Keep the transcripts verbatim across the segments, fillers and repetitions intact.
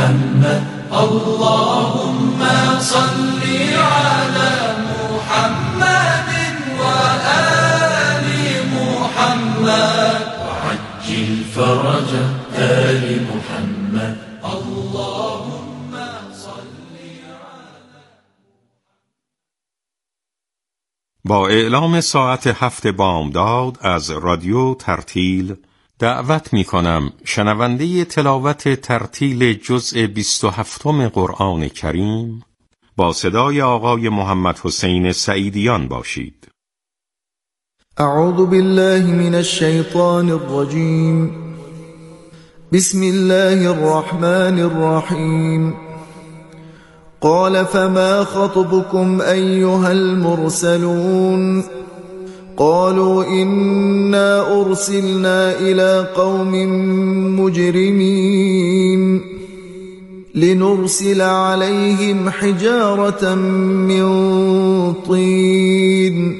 محمد اللهم صل على محمد وآل محمد وعجل فرج آل محمد اللهم صل على. با اعلام ساعت هفت بامداد از رادیو ترتیل دعوت می کنم شنونده تلاوت ترتیل جزء بیست و هفتم قرآن کریم با صدای آقای محمد حسین سعیدیان باشید. اعوذ بالله من الشیطان الرجیم. بسم الله الرحمن الرحیم. قال فما خطبكم أيها المرسلون قالوا إنا أرسلنا إلى قوم مجرمين لنرسل عليهم حجارة من طين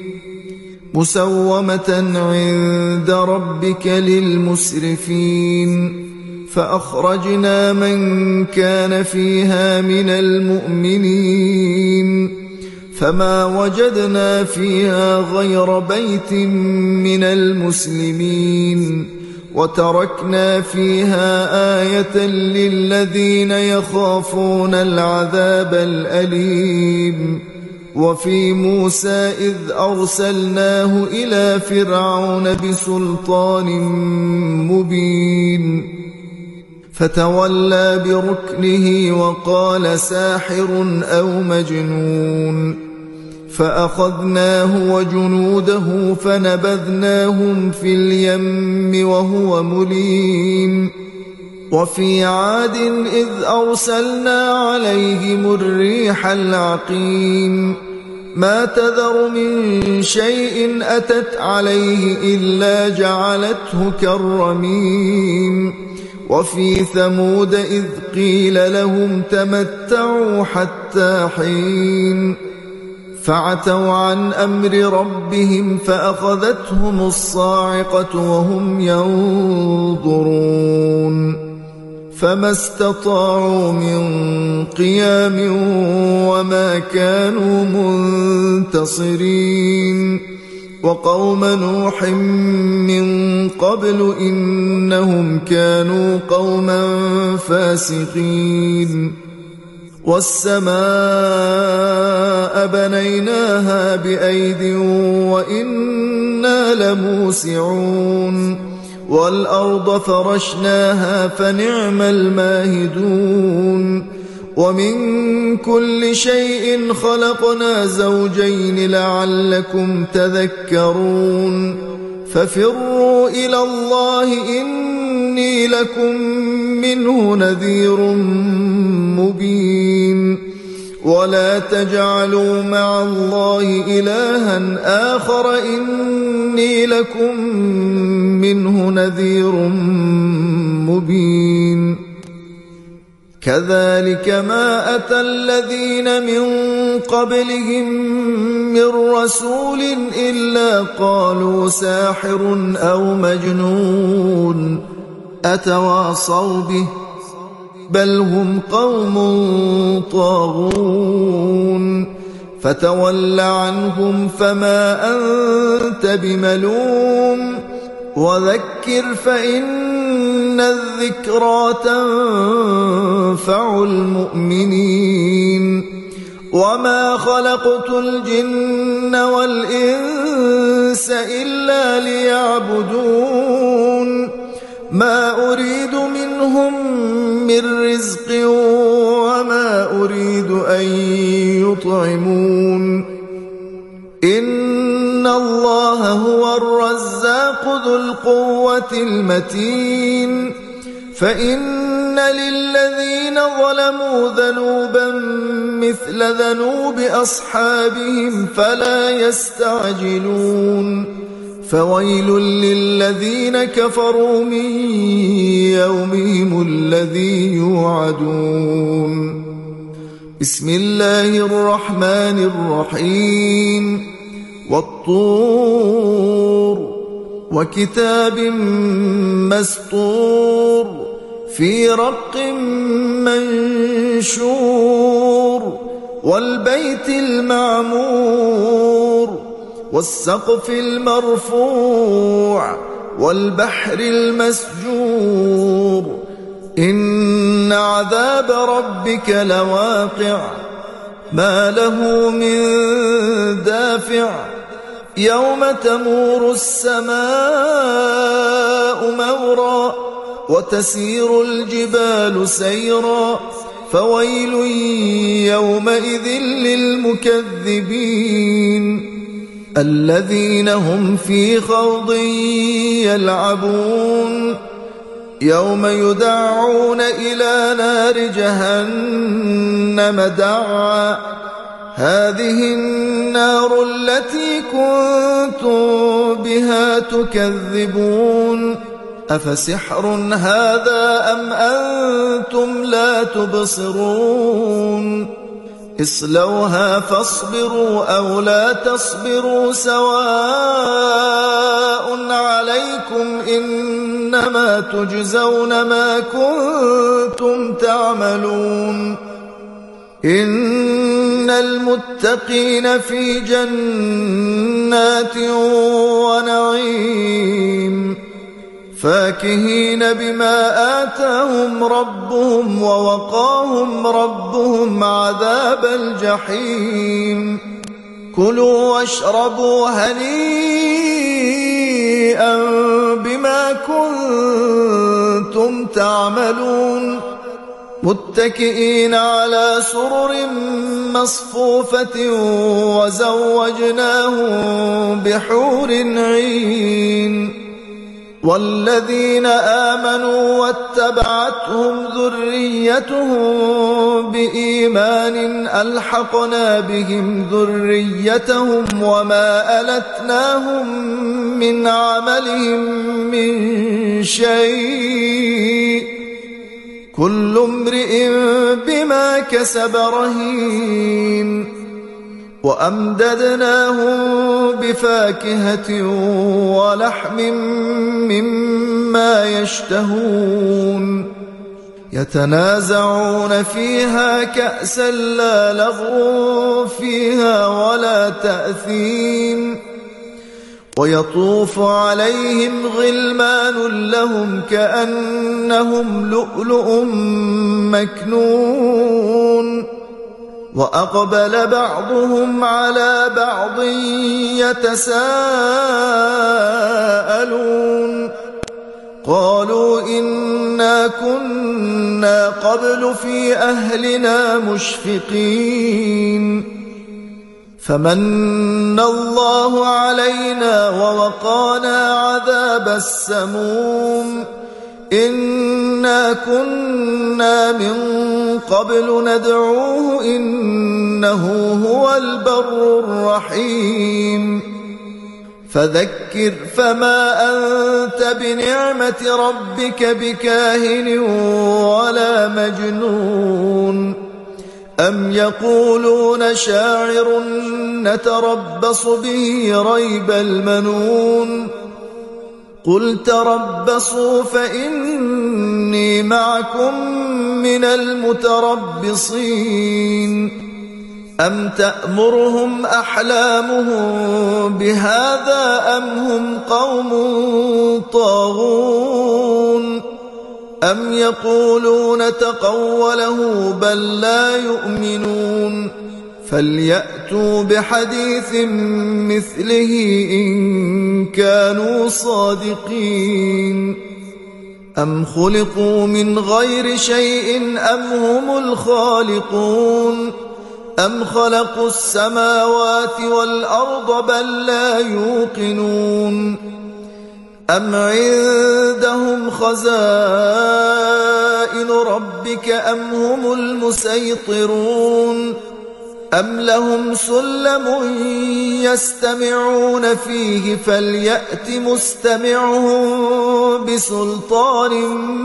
مسومة عند ربك للمسرفين فأخرجنا من كان فيها من المؤمنين فما وجدنا فيها غير بيت من المسلمين وتركنا فيها آية للذين يخافون العذاب الأليم. وفي موسى إذ أرسلناه إلى فرعون بسلطان مبين فتولى بركنه وقال ساحر أو مجنون فأخذناه وجنوده فنبذناهم في اليم وهو مليم. وفي عاد إذ أرسلنا عليهم الريح العقيم ما تذر من شيء أتت عليه إلا جعلته كالرميم. وفي ثمود إذ قيل لهم تمتعوا حتى حين فعتوا عن أمر ربهم فأخذتهم الصاعقة وهم ينظرون فما استطاعوا من قيام وما كانوا منتصرين. وقوم نوح من قبل إنهم كانوا قوما فاسقين. والسماء بنيناها بأيد وإنا لموسعون والأرض فرشناها فنعم الماهدون. ومن كل شيء خلقنا زوجين لعلكم تذكرون. ففروا إلى الله إني لكم منه نذير مبين. ولا تجعلوا مع الله إلها آخر إني لكم منه نذير مبين. كذلك ما أتى الذين من قبلهم من رسول إلا قالوا ساحر أو مجنون أتواصوا به بل هم قوم طاغون. فتول عنهم فما أنت بملوم وذكر فإن الذكرى تنفع المؤمنين. وما خلقت الجن والإنس إلا ليعبدون ما أريد منهم من رزق وما أريد أن يطعمون. إن الله هو الرزاق ذو القوة المتين. فإن للذين ظلموا ذنوبا مثل ذنوب أصحابهم فلا يستعجلون. فويل للذين كفروا من يومهم الذي يوعدون. بسم الله الرحمن الرحيم. والطور وكتاب مسطور في رق منشور والبيت المعمور والسقف المرفوع والبحر المسجور إن عذاب ربك لواقع ما له من دافع يوم تمور السماء مورا وتسير الجبال سيرا فويل يومئذ للمكذبين الذين هم في خوض يلعبون يوم يدعون إلى نار جهنم دعا هذه النار التي كنتم بها تكذبون أفسحر هذا أم أنتم لا تبصرون اصلوها فاصبروا أو لا تصبروا سواء عليكم إنما تجزون ما كنتم تعملون إن المتقين في جنات ونعيم فاكهين بما آتاهم ربهم ووقاهم ربهم عذاب الجحيم كلوا واشربوا هنيئا بما كنتم تعملون متكئين على سرر مصفوفة وزوجناهم بحور عين والذين آمنوا واتبعتهم ذريتهم بإيمان ألحقنا بهم ذريتهم وما ألتناهم من عملهم من شيء كل امرئ بما كسب رهين وأمددناهم بفاكهة ولحم مما يشتهون يتنازعون فيها كأسا لا لغو فيها ولا تأثيم ويطوف عليهم غلمان لهم كأنهم لؤلؤ مكنون وأقبل بعضهم على بعض يتساءلون قالوا إنا كنا قبل في أهلنا مشفقين فمن الله علينا ووقانا عذاب السموم إنا كنا من قبل ندعوه إنه هو البر الرحيم فذكر فما أنت بنعمة ربك بكاهن ولا مجنون أم يقولون شاعر نتربص به ريب المنون قل تربصوا فإني معكم من المتربصين أم تأمرهم أحلامهم بهذا أم هم قوم طاغون أم يقولون تقوله بل لا يؤمنون فليأتوا بحديث مثله إن كانوا صادقين أم خلقوا من غير شيء أم هم الخالقون أم خلقوا السماوات والأرض بل لا يوقنون أم عندهم خزائن ربك أم هم المسيطرون أم لهم سلم يستمعون فيه فليأت مستمعهم بسلطان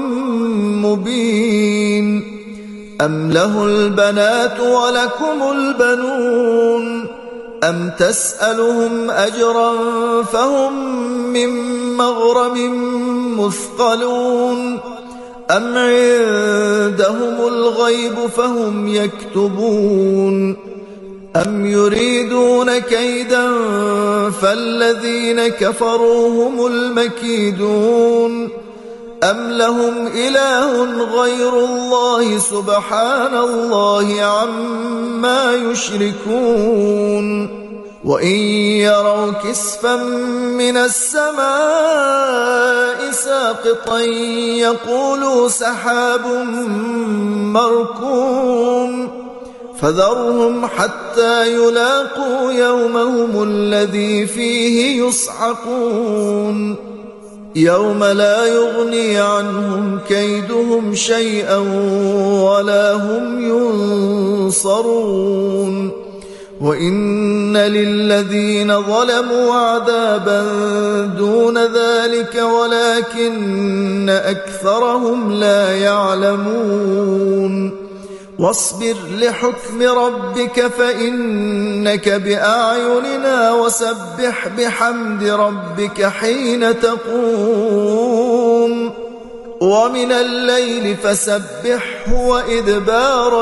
مبين أم له البنات ولكم البنون أم تسألهم أجرا فهم من مغرم مثقلون أم عندهم الغيب فهم يكتبون أم يريدون كيدا فالذين كفروا هم المكيدون أم لهم إله غير الله سبحان الله عما يشركون وإن يروا كسفا من السماء ساقطا يقولوا سحاب مركوم فذرهم حتى يلاقوا يومهم الذي فيه يصعقون يوم لا يغني عنهم كيدهم شيئا ولا هم ينصرون وإن للذين ظلموا عذابا دون ذلك ولكن أكثرهم لا يعلمون واصبر لحكم ربك فإنك بأعيننا وسبح بحمد ربك حين تقوم ومن الليل فسبحه وإدبار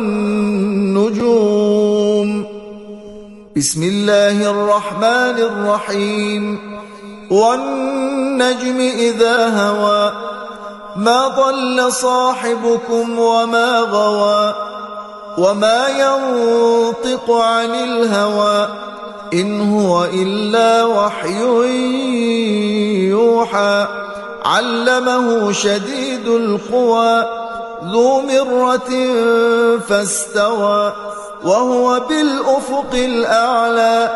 النجوم بسم الله الرحمن الرحيم والنجم إذا هوى ما ضل صاحبكم وما غوى وما ينطق عن الهوى إن هو إلا وحي يوحى علمه شديد القوى ذو مرة فاستوى وهو بالأفق الأعلى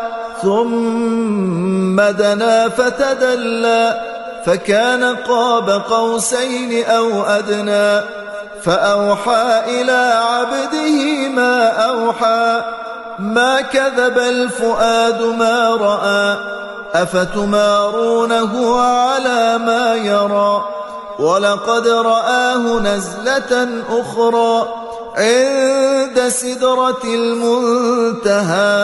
ثم دنا فتدلى فكان قاب قوسين أو أدنى فأوحى إلى عبده ما أوحى ما كذب الفؤاد ما رأى أفتمارونه على ما يرى ولقد رآه نزلة أخرى عند سدرة المنتهى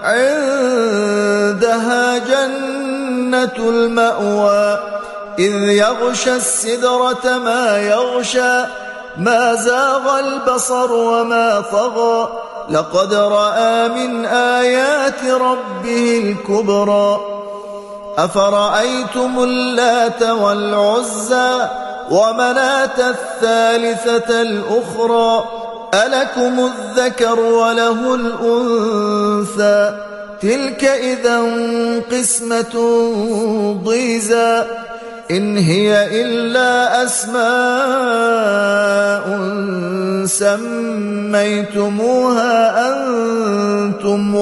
عندها جنة المأوى إذ يغشى السدرة ما يغشى ما زاغ البصر وما طغى لقد رأى من آيات ربه الكبرى أفرأيتم اللات والعزى ومناة الثالثة الأخرى ألكم الذكر وله الأنثى تلك إذا قسمة ضيزى إن هي إلا أسماء سميتموها أنتم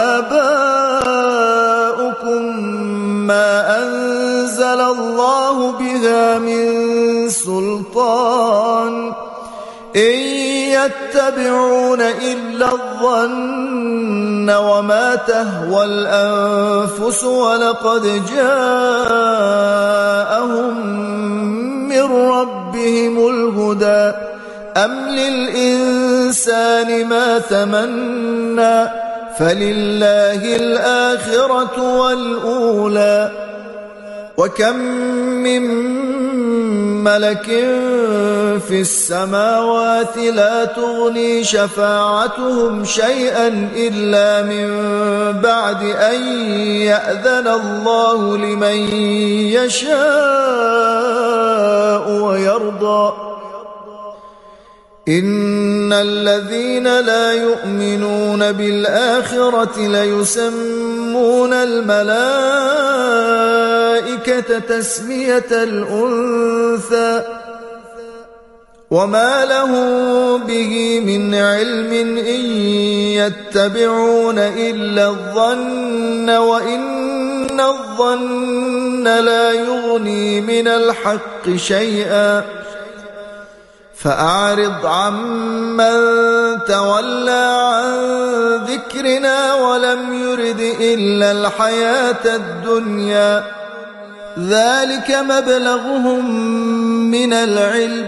وآباؤكم ما أنزل الله بها من سلطان إن يتبعون إلا الظن وما تهوى الأنفس ولقد جاءهم من ربهم الهدى أم للإنسان ما تمنى فلله الآخرة والأولى وكم من ملك في السماوات لا تغني شفاعتهم شيئا إلا من بعد أن يأذن الله لمن يشاء ويرضى إن الذين لا يؤمنون بالآخرة ليسمون الملائكة تسمية الأنثى وما لهم به من علم إن يتبعون إلا الظن وإن الظن لا يغني من الحق شيئا فأعرض عمن تولى عن ذكرنا ولم يرد إلا الحياة الدنيا ذلك مبلغهم من العلم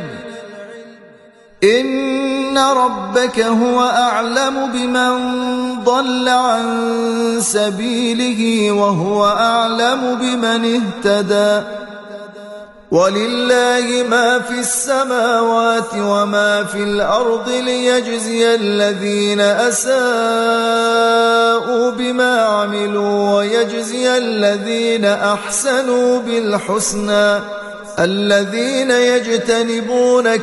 إن ربك هو أعلم بمن ضل عن سبيله وهو أعلم بمن اهتدى ولله ما في السماوات وما في الأرض ليجزي الذين أساءوا بما عملوا ويجزي الذين أحسنوا بالحسنى الذين يجتنبون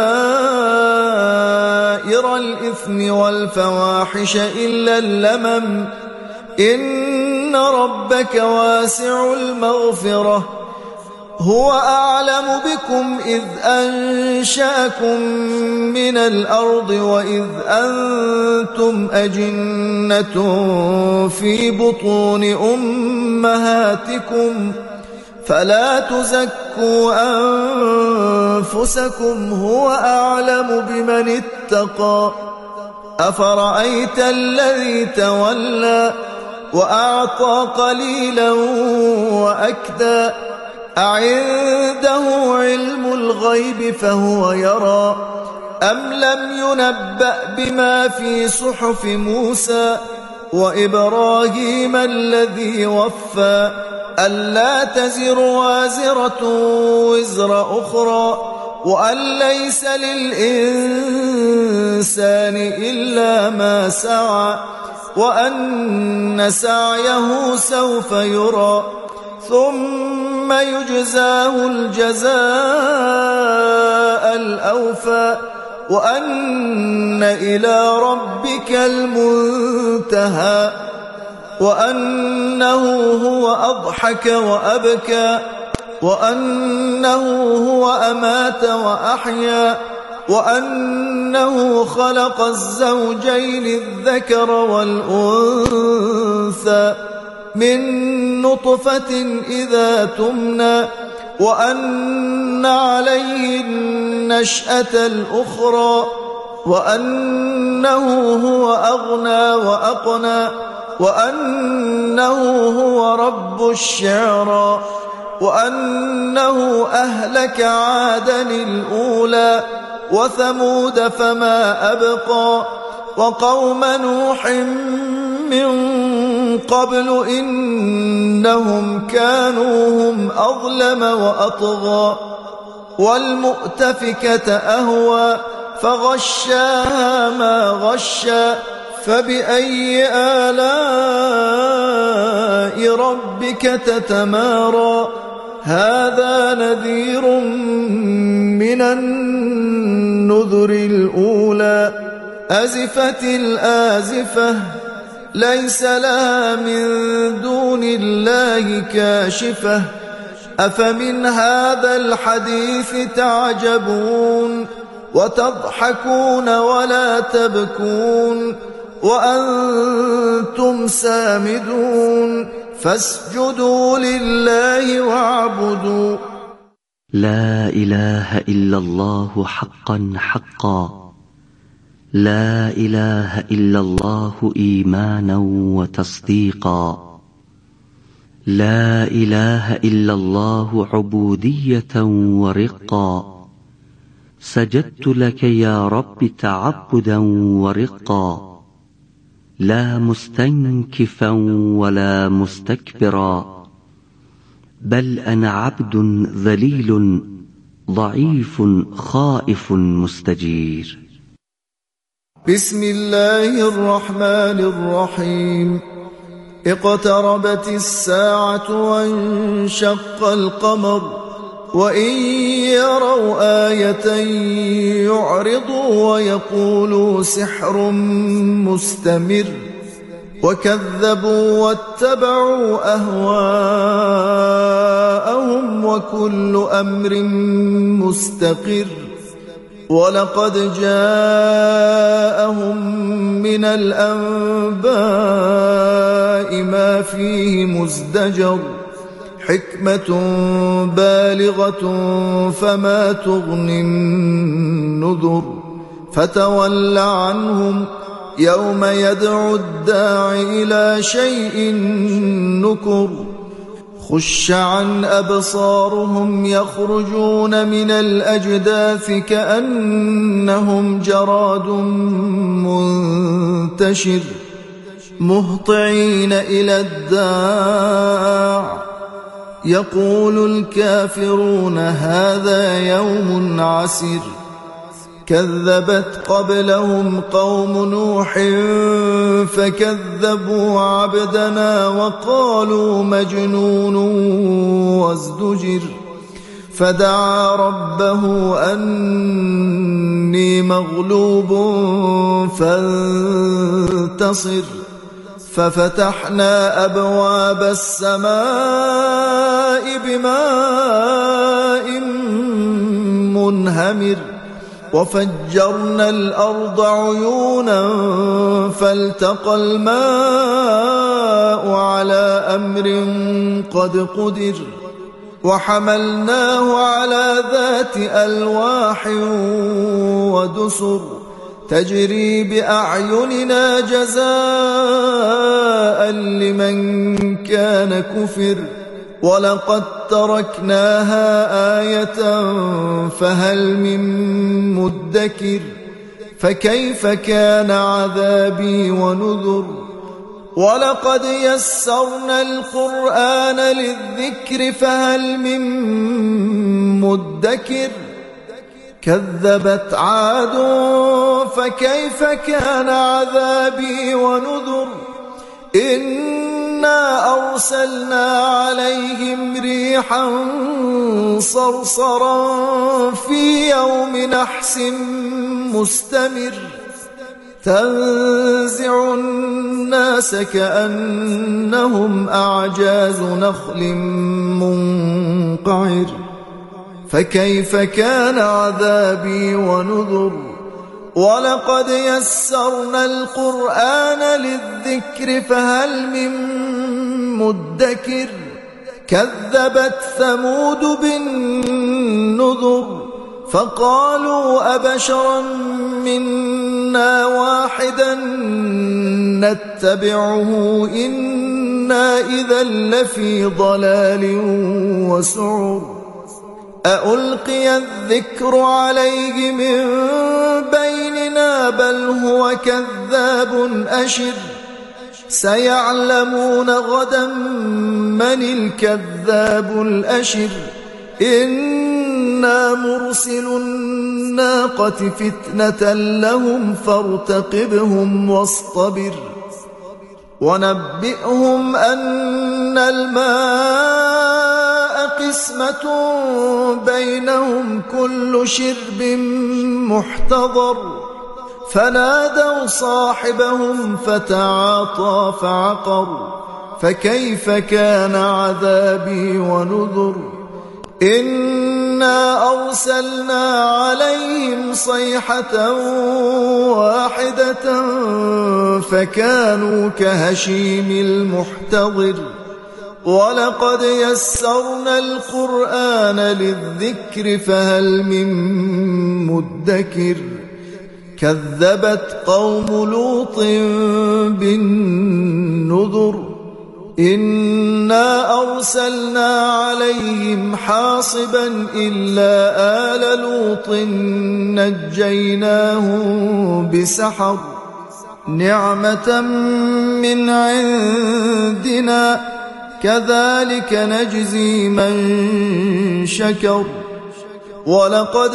كبائر الإثم والفواحش إلا اللمم إن ربك واسع المغفرة هو أعلم بكم إذ أنشأكم من الأرض وإذ أنتم أجنة في بطون أمهاتكم فلا تزكوا أنفسكم هو أعلم بمن اتقى أفرأيت الذي تولى وأعطى قليلا وأكدى أعنده علم الغيب فهو يرى أم لم ينبأ بما في صحف موسى وإبراهيم الذي وفى ألا تزر وازرة وزر أخرى وأن ليس للإنسان إلا ما سعى وأن سعيه سوف يرى ثم يجزاه الجزاء الأوفى وأن إلى ربك المنتهى وأنه هو أضحك وأبكى وأنه هو أمات وأحيا وأنه خلق الزوجين الذكر والأنثى من نطفة إذا تمنى وأن عليه النشأة الأخرى وأنه هو أغنى وأقنى وأنه هو رب الشعرى وأنه أهلك عادا الأولى وثمود فما أبقى وقوم نوح من قبل إنهم كانوا هم أظلم وأطغى والمؤتفكة أهوى فغشاها ما غشى فبأي آلاء ربك تتمارى هذا نذير من النذر الأولى أزفت الآزفة ليس لها من دون الله كاشفة أفمن هذا الحديث تعجبون وتضحكون ولا تبكون وأنتم سامدون فاسجدوا لله واعبدوا لا إله إلا الله حقا حقا لا إله إلا الله إيمانا وتصديقا لا إله إلا الله عبودية ورقا سجدت لك يا رب تعبدا ورقا لا مستنكفا ولا مستكبرا بل أنا عبد ذليل ضعيف خائف مستجير بسم الله الرحمن الرحيم اقتربت الساعة وانشق القمر وإن يروا آية يعرضوا ويقولوا سحر مستمر وكذبوا واتبعوا أهواءهم وكل أمر مستقر ولقد جاءهم من الأنباء ما فيه مزدجر حكمة بالغة فما تغني النذر فتول عنهم يوم يدعو الداع إلى شيء نكر خش عن أبصارهم يخرجون من الأجداث كأنهم جراد منتشر مهطعين إلى الداع يقول الكافرون هذا يوم عسر كذبت قبلهم قوم نوح فكذبوا عبدنا وقالوا مجنون وازدجر فدعا ربه أني مغلوب فانتصر ففتحنا أبواب السماء بماء منهمر وفجرنا الأرض عيونا فالتقى الماء على أمر قد قدر وحملناه على ذات ألواح ودسر تجري بأعيننا جزاء لمن كان كفر ولقد تركناها آية فهل من مدكر فكيف كان عذابي ونذر ولقد يسرنا القرآن للذكر فهل من مدكر كذبت عاد فكيف كان عذابي ونذر إنا أرسلنا عليهم ريحا صرصرا في يوم نحس مستمر تنزع الناس كأنهم أعجاز نخل منقعر فكيف كان عذابي ونذر ولقد يسرنا القرآن للذكر فهل من مدكر كذبت ثمود بالنذر فقالوا أبشرا منا واحدا نتبعه إنا إذا لفي ضلال وسعر أألقي الذكر عليه من بيننا بل هو كذاب أشر سيعلمون غدا من الكذاب الأشر إنا مرسل الناقة فتنة لهم فارتقبهم واصطبر ونبئهم أن الماء قسمة بينهم كل شرب محتضر فنادوا صاحبهم فتعاطى فعقر فكيف كان عذابي ونذر إنا أرسلنا عليهم صيحة واحدة فكانوا كهشيم المحتضر ولقد يسرنا القرآن للذكر فهل من مدكر كذبت قوم لوط بالنذر إنا أرسلنا عليهم حاصبا إلا آل لوط نجيناهم بسحر نعمة من عندنا كذلك نجزي من شكر ولقد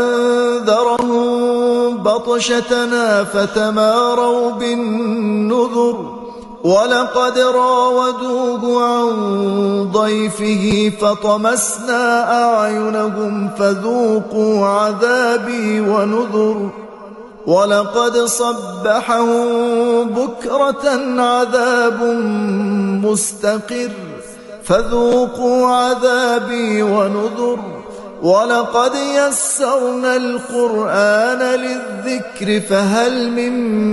أنذرهم بطشتنا فتماروا بالنذر ولقد راودوه عن ضيفه فطمسنا أعينهم فذوقوا عذابي ونذر ولقد صبحهم بكرة عذاب مستقر فذوقوا عذابي ونذر ولقد يسرنا القرآن للذكر فهل من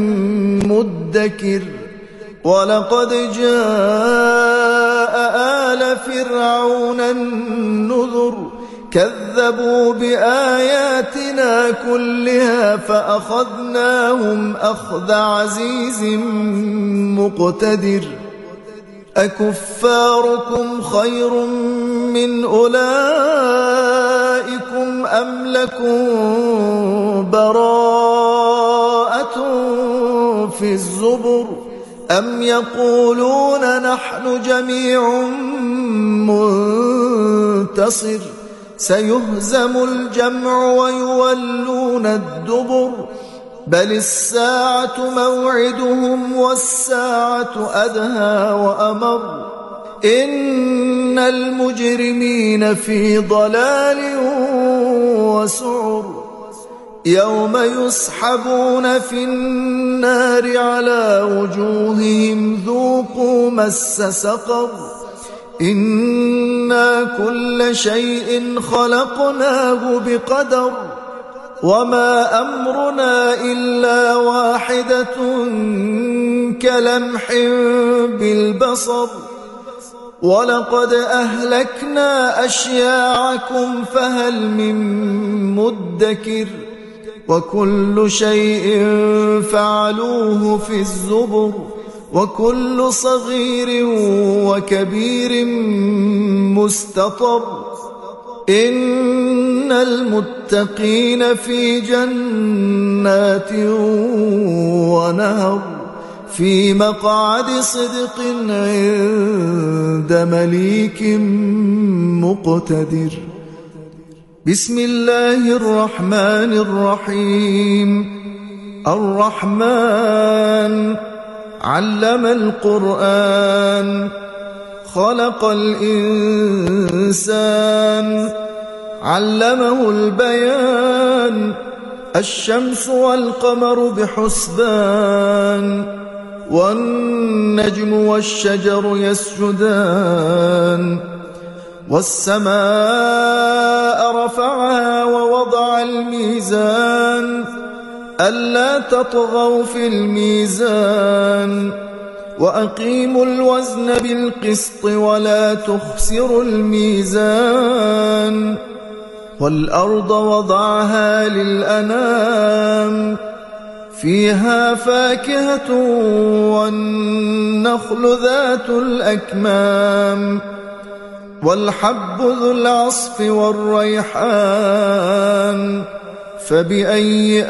مدكر ولقد جاء آل فرعون النذر كذبوا بآياتنا كلها فأخذناهم أخذ عزيز مقتدر أكفاركم خير من أولئكم أم لكم براءة في الزبر أم يقولون نحن جميع منتصر سيهزم الجمع ويولون الدبر بل الساعة موعدهم والساعة أدهى وأمر إن المجرمين في ضلال وسعر يوم يسحبون في النار على وجوههم ذوقوا مس سقر إنا كل شيء خلقناه بقدر وما أمرنا إلا واحدة كلمح بالبصر ولقد أهلكنا أشياعكم فهل من مدكر وكل شيء فعلوه في الزبر وكل صغير وكبير مستطر إن المتقين في جنات ونهر في مقعد صدق عند مليك مقتدر بسم الله الرحمن الرحيم الرحمن علم القرآن خلق الإنسان علمه البيان الشمس والقمر بحسبان والنجم والشجر يسجدان والسماء رفعها ووضع الميزان ألا تطغوا في الميزان وأقيموا الوزن بالقسط ولا تخسروا الميزان والأرض وضعها للأنام فيها فاكهة والنخل ذات الأكمام والحب ذو العصف والريحان فبأي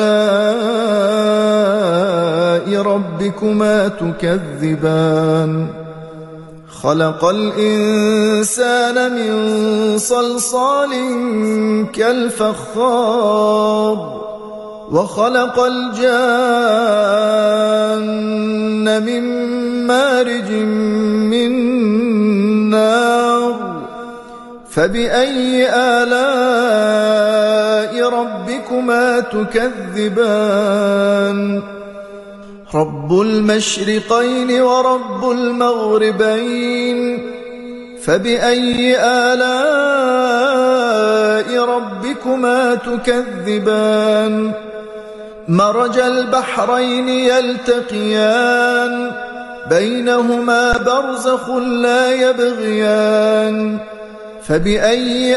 آلاء ربكما تكذبان خلق الإنسان من صلصال كالفخار وخلق الجان من مارج من نار فبأي آلاء ربكما تكذبان رب المشرقين ورب المغربين فبأي آلاء ربكما تكذبان مرج البحرين يلتقيان بينهما برزخ لا يبغيان فبأي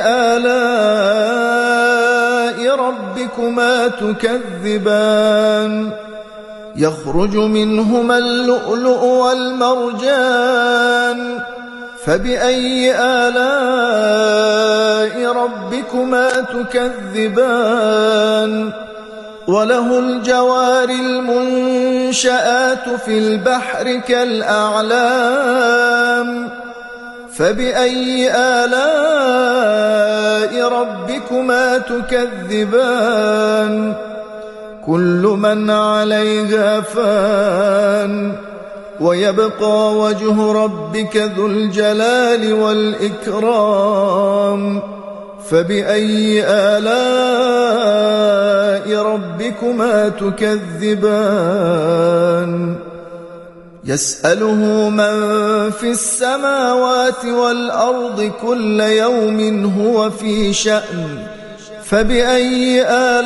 آلاء ربكما تكذبان يخرج منهما اللؤلؤ والمرجان فبأي آلاء ربكما تكذبان وله الجوار المنشآت في البحر كالأعلام فبأي آلاء ربكما تكذبان كل من عليها فان ويبقى وجه ربك ذو الجلال والإكرام فبأي آلاء ربكما تكذبان يسأله من في السماوات والأرض كل يوم هو في شأن فبأي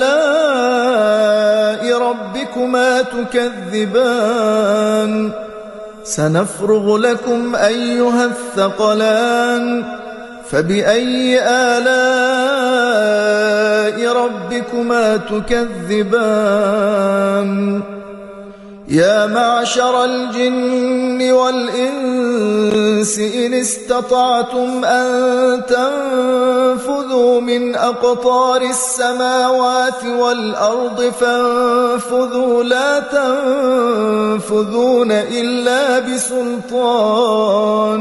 آلاء ربكما تكذبان سنفرغ لكم أيها الثقلان فبأي آلاء ربكما تكذبان يا معشر الجن والإنس والإنس إن استطعتم أن تنفذوا من أقطار السماوات والأرض فانفذوا لا تنفذون إلا بسلطان